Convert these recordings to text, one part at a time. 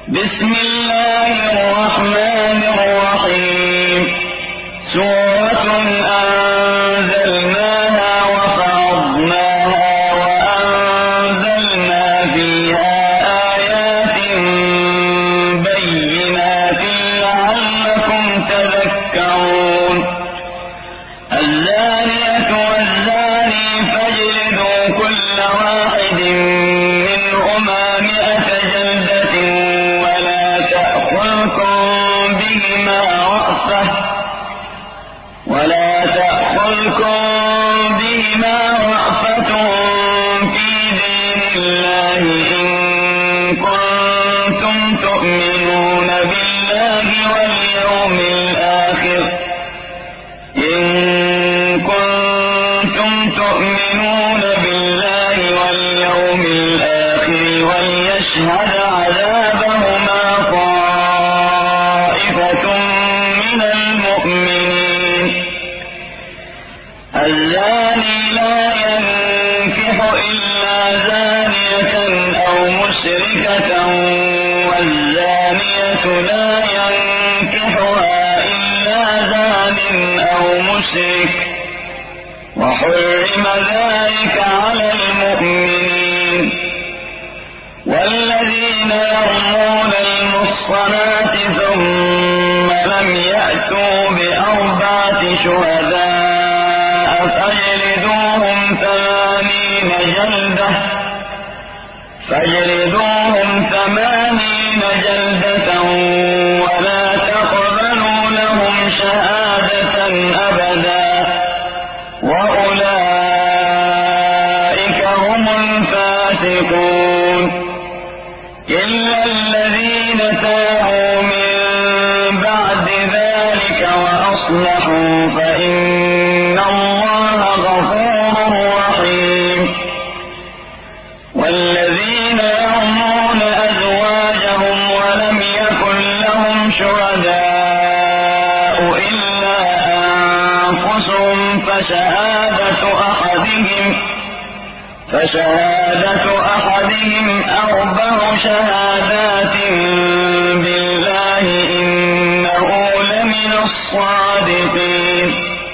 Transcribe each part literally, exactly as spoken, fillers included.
بسم الله الرحمن الرحيم. سورة أنزلناها وفرضناها وأنزلنا فيها آيات بينات لعلكم تذكرون. الزانية والزاني فاجلدوا كل واحد منهما مئة جلدة ولا تأخذكم بهما رأفة ولا تأخذكم بهما رأفة في دين الله إن كنتم تؤمنون بالله واليوم الآخر إن كنتم تؤمنون بالله واليوم الآخر وليشهد عذابهما طائفة من المؤمنين. الزاني لا ينكح إلا زانية أو مشركة والزانية لا ينكحها إلا زان أو مشرك وحرم ذلك على المؤمنين. والذين يرمون المحصنات ثم لم يأتوا بأربعة شهداء فاجلدوهم ثمانين جلدة فاجلدوهم ثمانين جلدة ولا تقبلوا لهم شهادة أبدا وأولئك هم الفاسقون. إلا الذين تابوا من بعد ذلك وأصلحوا فإن الله غفور رحيم. والذين يرمون أزواجهم ولم يكن لهم شهداء إلا أنفسهم فشهادة أحدهم فشهادة أحدهم أربع شهادات بالله إنه لمن الصادقين.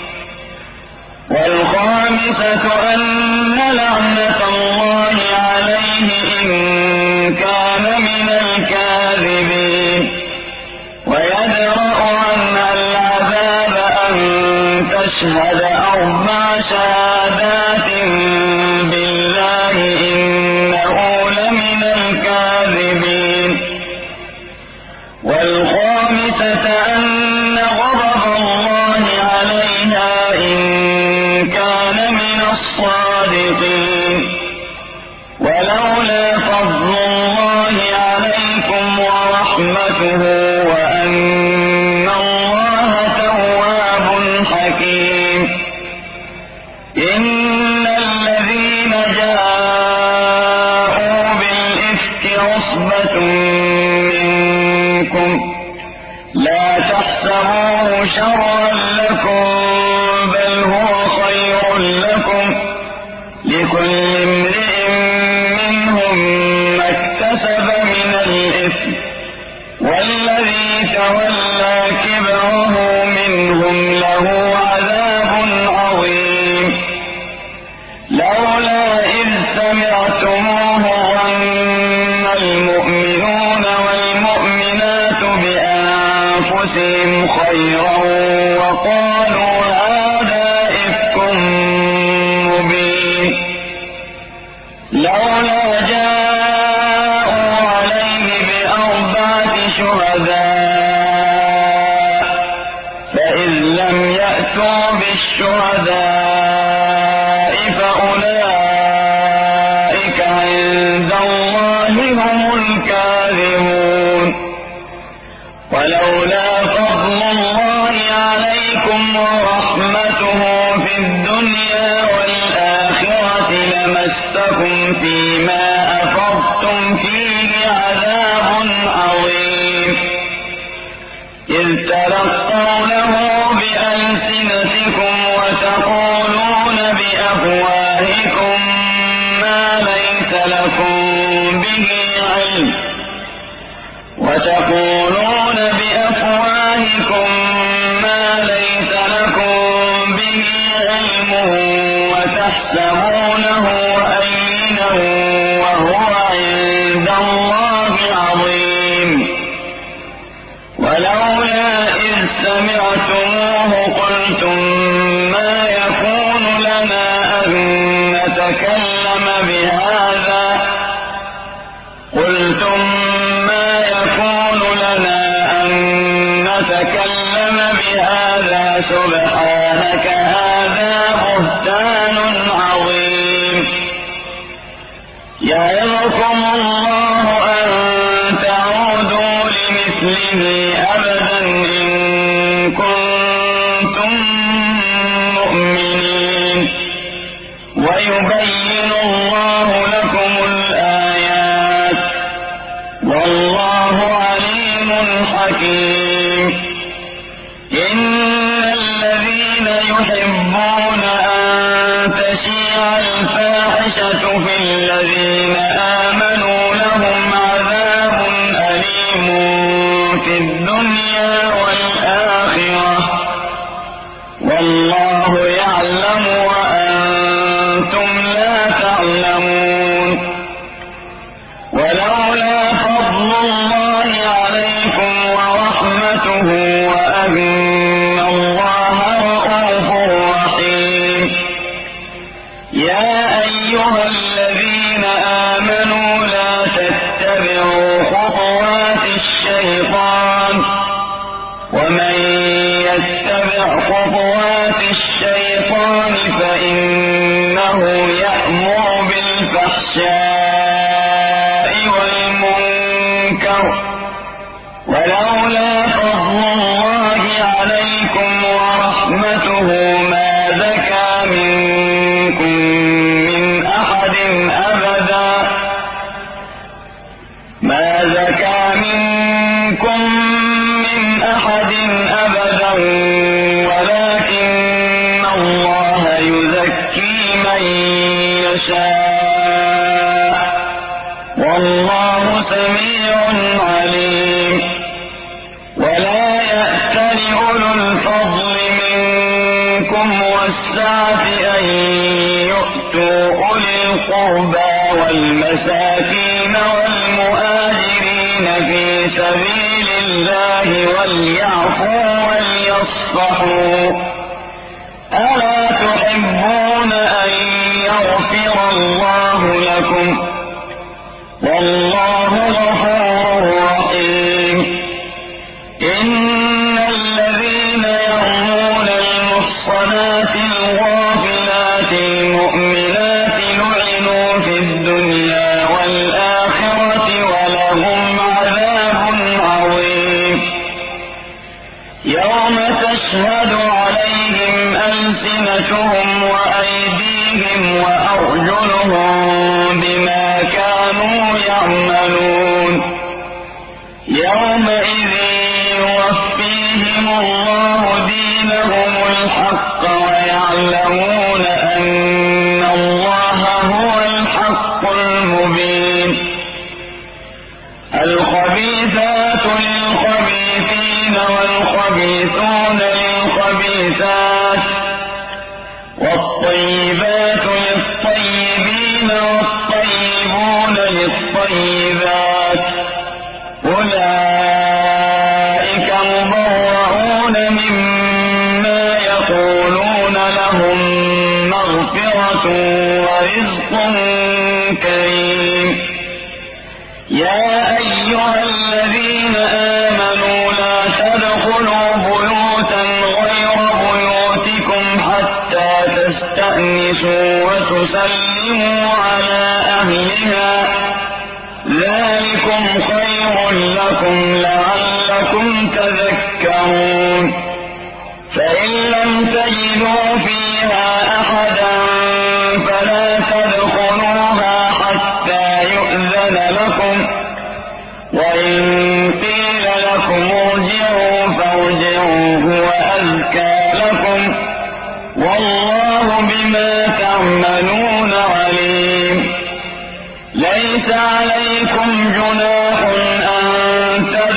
والخامسة أن لعنة الله عليه إن كان من الكاذبين. ويدرأ عنها العذاب أن تشهد أربع شهادات بالله إنه لمن الكاذبين. والخامسة أن غضب الله عليها إن كان من الصادقين. ولولا فضل الله عليكم ورحمته وأن الله تواب حكيم. إن الذين جاءوا بالإفك عصبة منكم لا تحسبوه شرا لكم بل هو خير لكم لكل امرئ منهم ما اكتسب من الإثم والذي تولى كبره منهم له عذاب عظيم. لولا إذ سمعتموه ظن المؤمنون والمؤمنات بأنفسهم خيرا وقالوا هذا إفك مبين. لولا جاءوا عليه بأربعة شهداء فإذ لم يأتوا بالشهداء فأولئك عند الله هم الكاذبون. ولولا فضل الله عليكم ورحمته في الدنيا والآخرة لمسكم فيما أفضتم فيه عذاب عظيم. إذ تلقونه بألسنتكم وتقولون بأفواهكم ما ليس لكم به علم وتقولون بأفواهكم ما ليس لكم به علم وتحسبونه هينا وهو عند الله عظيم. ولولا إذ سمعتموه قلتم ما يكون لنا أن نتكلم بهذا قلتم ما يكون لنا أن نتكلم بهذا سبحانك هذا بهتان عظيم. يعظكم الله أن تعودوا لمثله أبدا إن كنتم مؤمنين. ويبين الله لكم الآيات والله عليم حكيم. إن الذين يحبون أن تشيع الفاحشة في الذين آمنوا لهم عذاب أليم في الدنيا والآخرة والله يعلم وأنتم لا تعلمون. ولولا فضل الله عليكم ورحمته وأن الله رءوف رحيم. يا أيها الذين آمنوا لا تتبعوا خطوات الشيطان ومن يتبع خطوات الشيطان فإنه يأمر بالفحشاء والمنكر. ولولا فضل الله عليكم ورحمته ما زكى منكم من أحد أبدا ما زكى منكم من أحد أبدا ولكن الله يزكي من يشاء والله سميع عليم. ولا يأتل أولو الفضل منكم والسعة أن يؤتوا أولي القربى والمساكين والمهاجرين في سبيل الله وليعفوا وليصفحوا. ألا تحبون أن يغفر الله لكم والله غفور رحيم. إن الذين يرمون المحصنات الغافلات المؤمنات لعنوا في الدنيا والآخرة ولهم عذاب عظيم. يوم تشهد عليهم ألسنتهم وأيديهم وأرجلهم بما كانوا يعملون. يومئذ يوفيهم الله دينهم الحق ويعلمون أن الله هو الحق المبين. الخبيثات للخبيثين والخبيثون للخبيثات والطيبات للطيبين والطيبون للطيبات أولئك مبرؤون مما يقولون لهم مغفرة ورزق كريم. يا أيها الذين آمنوا لا تدخلوا بيوتا غير بيوتكم حتى تستأنسوا وتسلموا على أهلها ذلكم خير لكم لعلكم تذكرون. فإن لم تجدوا فيها أحدا فلا تدخلوها حتى يؤذن لكم وإن قيل لكم ارجعوا فارجعوا هو أزكى لكم والله بما تعملون عليم. ليس عليكم جناح أن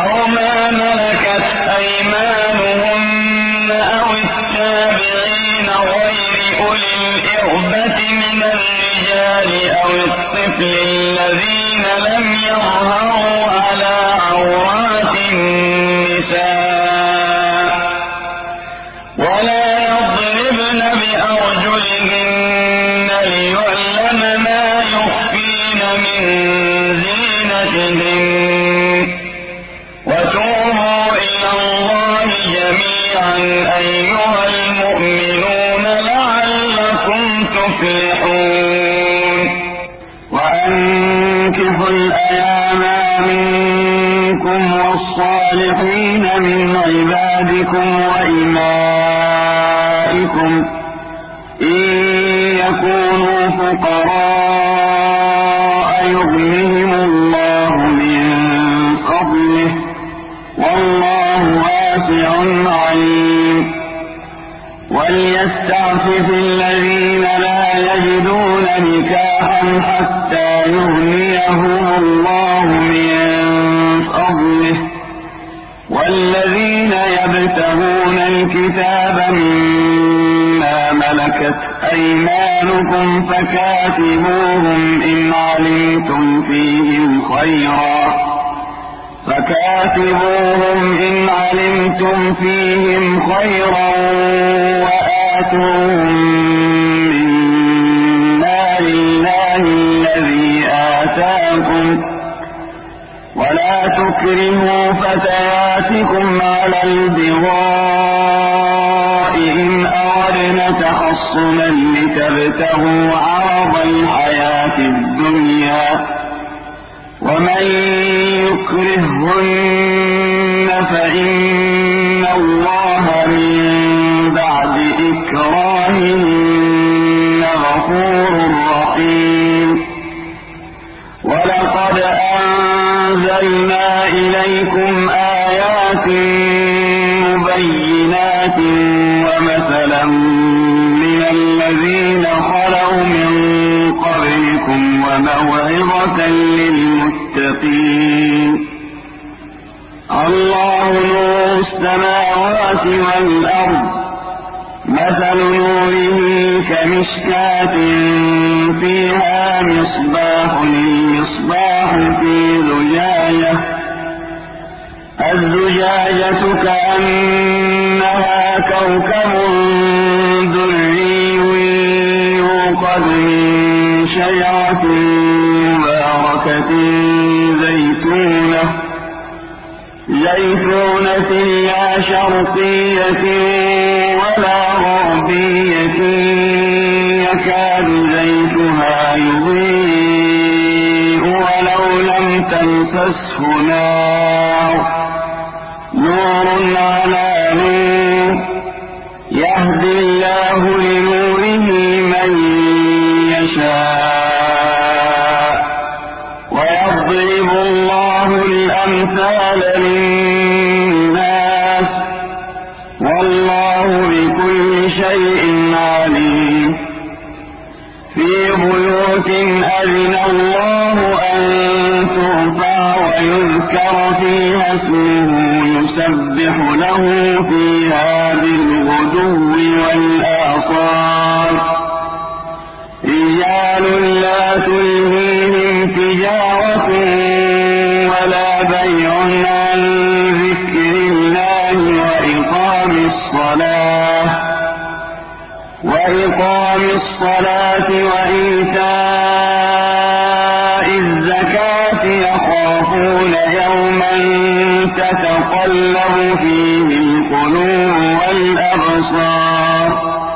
أو ما ملكت أيمانهن أو التابعين غير أولي الإربة من الرجال أو الطفل الذين لم يظهروا على عورات النساء ولا يضربن بأرجلهن ليعلم ما يخفين من زينتهن وتوبوا إلى الله جميعا أيها المؤمنون لعلكم تفلحون وأنكحوا الأيام منكم والصالحين من عبادكم وإمائكم إن يكونوا فقراء يغنهم الله من فضله والله واسع عليم وليستعفف الذين لا يجدون نكاحا حتى يغنيهم الله من فضله والذين يبتغون الكتاب مما ملكت أيمانكم فكاتبوهم إن علمتم فيهم خيرا فكاتبوهم إن علمتم فيهم خيرا وآتوهم من مال الله الذي آتاكم ولا تكرهوا فتياتكم على البغاء إن أردنا تحصنا لتبتغوا عرض الحياة الدنيا ومن يكرهن فإن الله من بعد إكراههن غفور رحيم ولقد أنزلنا إليكم آيات مبينات ومثلا من الذين خلوا من قبلكم وموعظة للمتقين الله نور السماوات والأرض مثل نوره كمشكاة فيها مصباح المصباح في زجاجة الزجاجة كأنها كوكب دري يوقد من شجرة مباركة زيتونة زيتونة لا شرقية ولا غربية يكاد زيتها يضيء ولو لم تمسسه نار نور على نور يهدي الله لنوره من يشاء ويضرب الله الأمثال للناس والله بكل شيء عليم في بيوت أذن الله أن ترفع ويذكر فيها اسمه يسبح له فيها بالغدو والآصال رجال لا تلهيهم تجارة ولا بيع عن ذكر الله وإقام الصلاة وإقام الصلاة وإيتاء الزكاة يخافون يوما تتقلب فيه القلوب والأبصار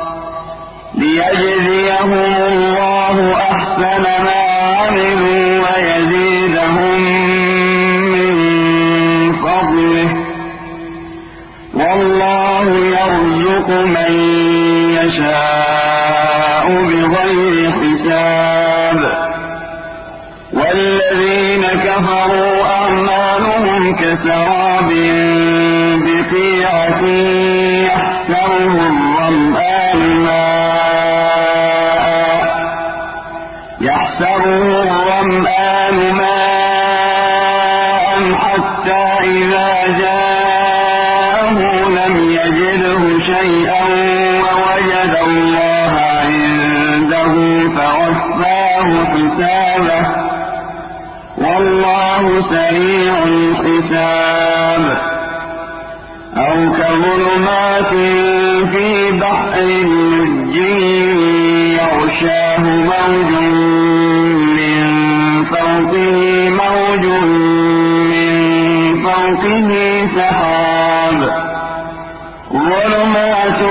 ليجزيهم الله أحسن ما عملوا ويزيدهم من فضله والله يرزق من يشاء بغير حساب والذين كفروا أعمالهم كسراب بقيعة يحسبه الظمآن ماء يحسبه الظمآن ماء حتى فإذا جاءه لم يجده شيئا ووجد الله عنده فوفاه حسابه والله سريع الحساب. أو كظلمات في بحر لجي يغشاه موج من فوقه موج من فوقه سحاب ظلمات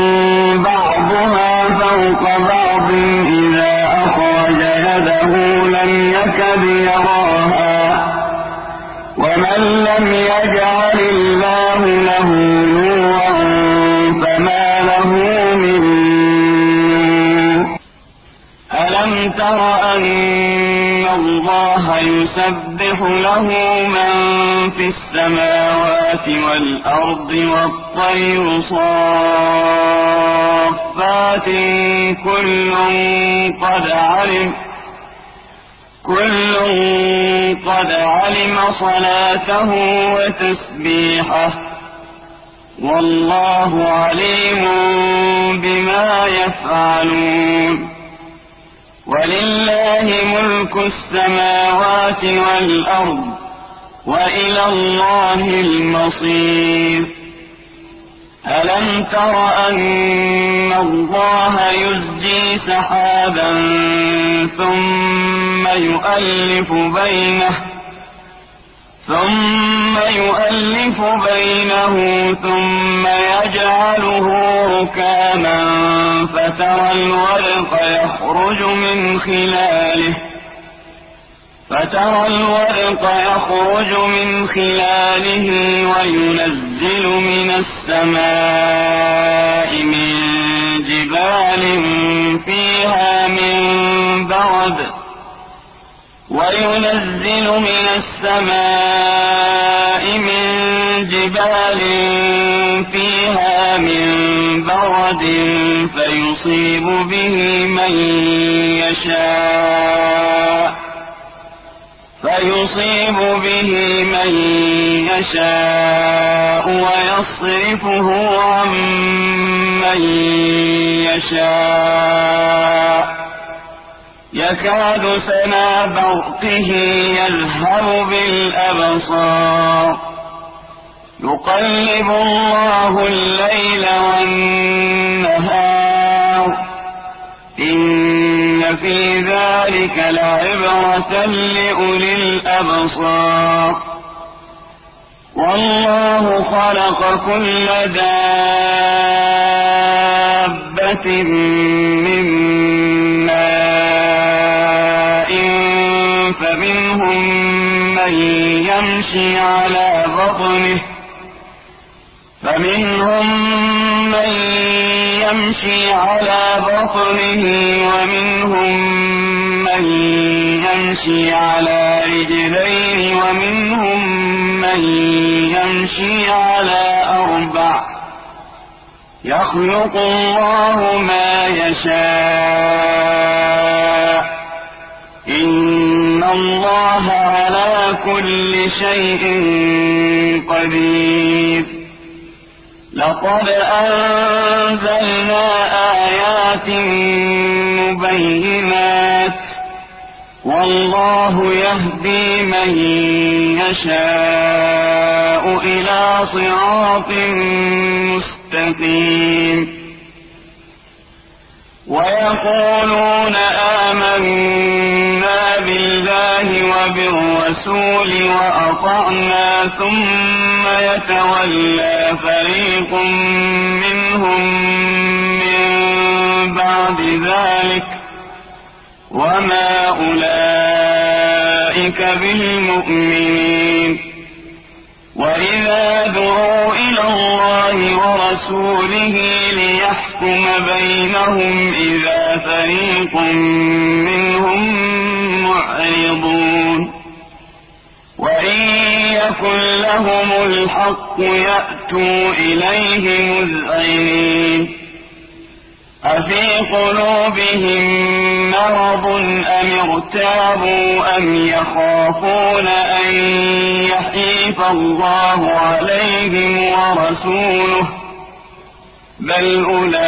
بعضها فوق بعض إذا أخرج يده لم يكد يراها ومن لم يجعل الله له نورا فما له من نور. ألم تر أن الله يسبح له من في السماوات والأرض والطير صافات كل قد علم كل قد علم صلاته وتسبيحه والله عليم بما يفعلون. ولله ملك السماوات والأرض وإلى الله المصير. ألم تر أن الله يزجي سحابا ثم يؤلف بينه ثم يؤلف بينه ثم يجعله ركاما فترى الورق يخرج من خلاله فترى الورق يخرج من خلاله وينزل من السماء من جبال فيها من برد وينزل من السماء من جبال فيها من برد فيصيب به من يشاء فيصيب به من يشاء ويصرفه عن من يشاء يكاد سنا برقه يذهب بالأبصار يقلب الله الليل والنهار إن في ذلك لعبرة لأولي الأبصار. والله خلق كل دابة من ماء فمنهم من يمشي على بطنه فمنهم من يمشي على بطنه ومنهم من يمشي على رجلين ومنهم من يمشي على أربع يخلق الله ما يشاء إن الله على كل شيء قدير. لقد أنزلنا آيات مبينات والله يهدي من يشاء إلى صراط مستقيم. ويقولون آمنا بالله وبالرسول وأطعنا ثم يتولى فريق منهم من بعد ذلك وما أولئك بالمؤمنين. وإذا دعوا إلى الله ورسوله ليحكم بينهم إذا فريق منهم معرضون وإن يكن لهم الحق يأتوا إليه مذعنين. أفي قلوبهم مرض أم ارتابوا أم يخافون أن يحيف الله عليهم ورسوله بل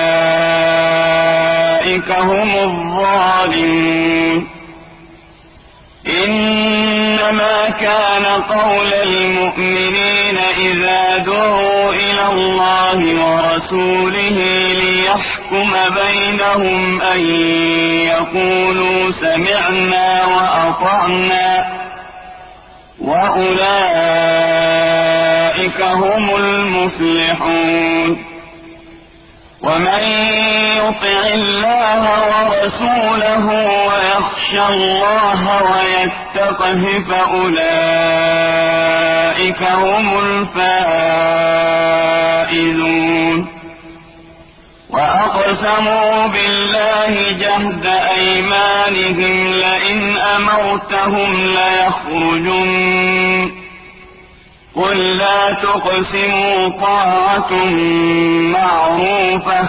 أولئك هم الظالمون إنما كان قول المؤمنين إذا دعوا إلى الله ورسوله ليحكم بينهم أن يقولوا سمعنا وأطعنا وأولئك هم المفلحون ومن يطع الله ورسوله ويخشى الله ويتقه فأولئك هم الفائزون وأقسموا بالله جهد أيمانهم لئن أمرتهم ليخرجن قل لا تقسموا طاعة معروفة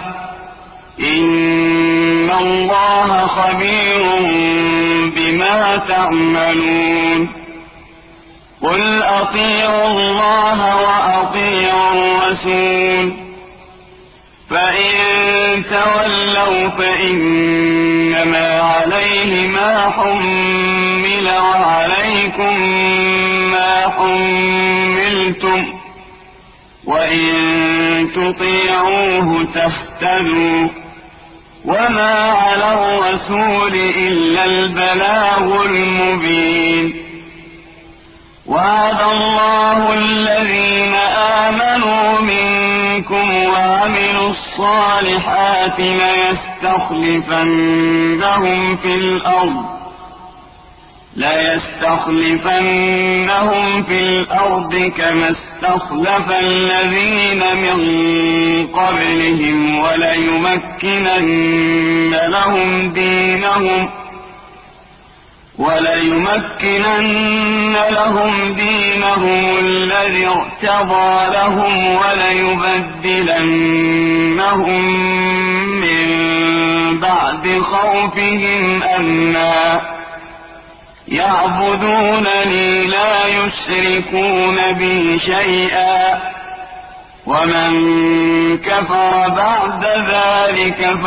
إن الله خبير بما تعملون قل أطيعوا الله وأطيعوا الرسول فإن تولوا فإنما عليه ما حمل وعليكم ما حملتم وإن تطيعوه تهتدوا وما على الرسول إلا البلاغ المبين وعد الله الذين آمنوا منكم وعملوا الصالحات ليستخلفنهم في الأرض ليستخلفنهم في الأرض كما استخلف الذين من قبلهم وليمكنن لهم دينهم وليمكنن لهم دينهم الذي ارتضى لهم وليبدلنهم من بعد خوفهم أمنا يعبدونني لا يشركون بي شيئا ومن كفر بعد ذلك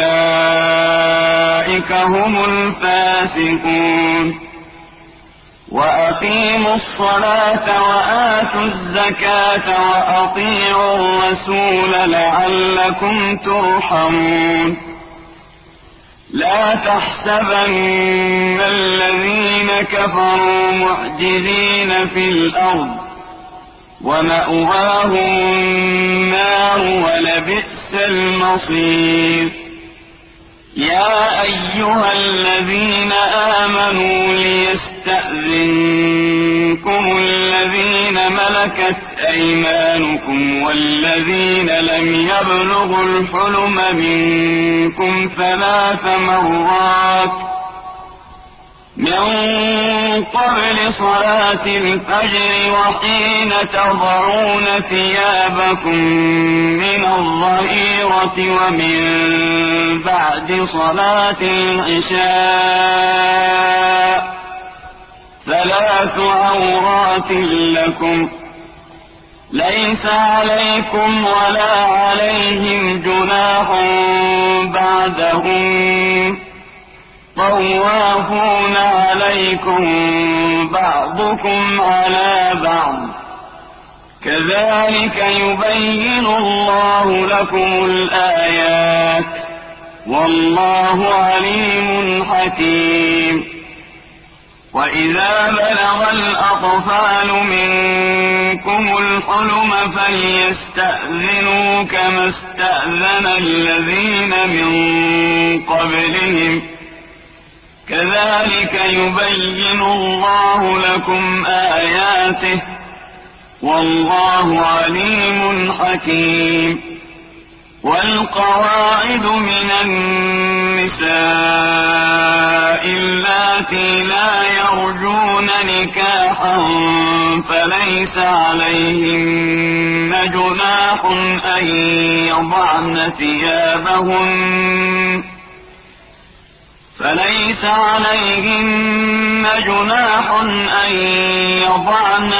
فأولئك هم الفاسقون وأقيموا الصلاة وآتوا الزكاة وأطيعوا الرسول لعلكم ترحمون لا تحسبن الذين كفروا معجزين في الأرض ومأواهم النار ولبئس المصير يا أيها الذين آمنوا ليستأذنكم الذين ملكت أيمانكم والذين لم يبلغوا الحلم منكم ثلاث مرات من قبل صلاة الفجر وحين تضعون ثيابكم من الظهيرة ومن بعد صلاة العشاء ثلاث عورات لكم ليس عليكم ولا عليهم جناح بعدهم طوافون عليكم بعضكم على بعض كذلك يبين الله لكم الآيات والله عليم حكيم وإذا بلغ الأطفال منكم الحلم فليستأذنوا كما استأذن الذين من قبلهم كذلك يبين الله لكم آياته والله عليم حكيم والقواعد من النساء اللاتي لا يرجون نكاحا فليس عليهن جناح أن يضعن ثيابهن فليس عليهن جناح أن يضعن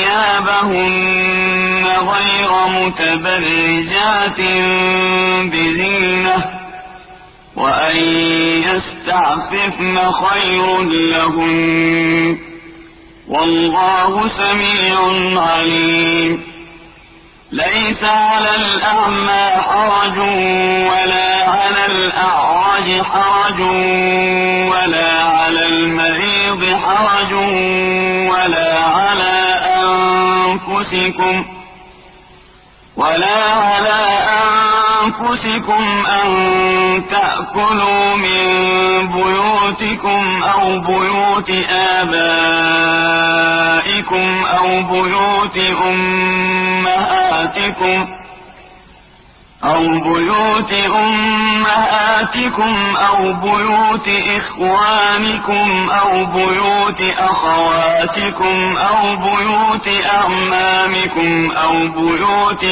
ثيابهن غير متبرجات بزينة وأن يستعففن خير لهن والله سميع عليم ليس على الأعمى حرج ولا على الأعرج حرج ولا على المريض حرج ولا على أنفسكم ولا على أنفسكم أن تأكلوا من بيوتكم أو بيوت آبائكم أو بيوت أمهاتكم أو بيوت أمهاتكم أو بيوت إخوانكم أو بيوت أخواتكم أو بيوت أعمامكم أو بيوت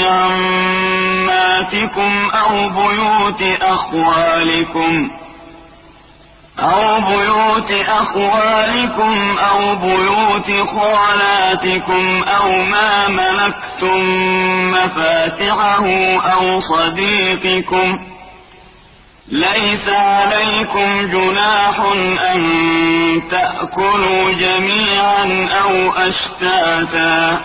عماتكم أو بيوت أخوالكم أو بيوت أخوالكم أو بيوت خالاتكم أو ما ملكتم مفاتحه أو صديقكم ليس عليكم جناح أن تأكلوا جميعا أو أشتاتا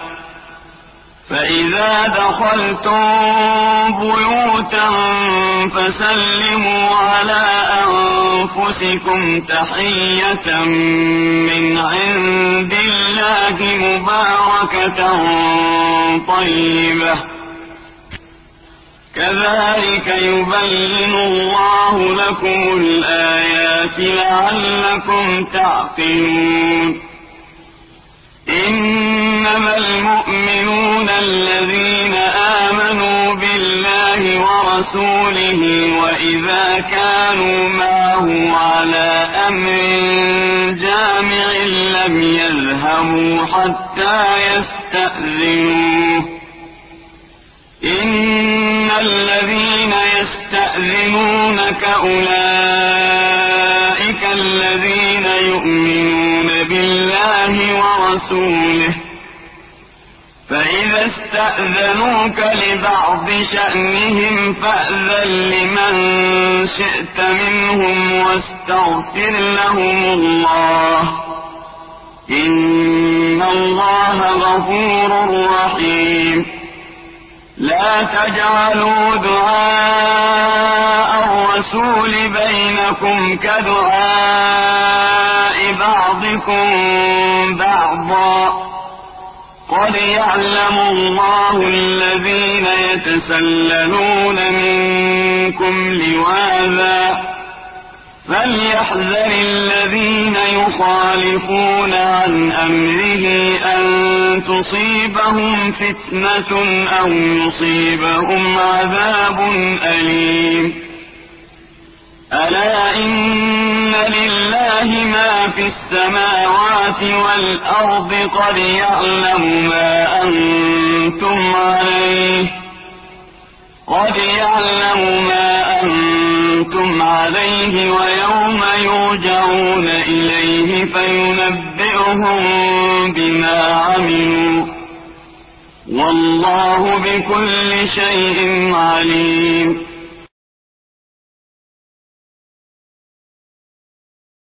فإذا دخلتم بيوتا فسلموا على أنفسكم تحية من عند الله مباركة طيبة كذلك يبين الله لكم الآيات لعلكم تعقلون إنما المؤمنون الذين آمنوا بالله ورسوله وإذا كانوا معه على أمر جامع لم يذهبوا حتى يستأذنوه إن الذين يستأذنونك أولئك الذين يؤمنون بالله ورسوله فإذا استأذنوك لبعض شأنهم فأذن لمن شئت منهم واستغفر لهم الله إن الله غفور رحيم لا تجعلوا دعاء الرسول بينكم كدعاء بعضكم بعضا قد يعلم الله الذين يتسللون منكم لواذا فليحذر الذين يخالفون عن أمره أن تصيبهم فتنة أو يصيبهم عذاب أليم ألا إن لله ما في السماوات والأرض قد يعلم ما أنتم عليه قد يعلم ما أنتم عليه ويوم يرجعون إليه فينبئهم بما عملوا والله بكل شيء عليم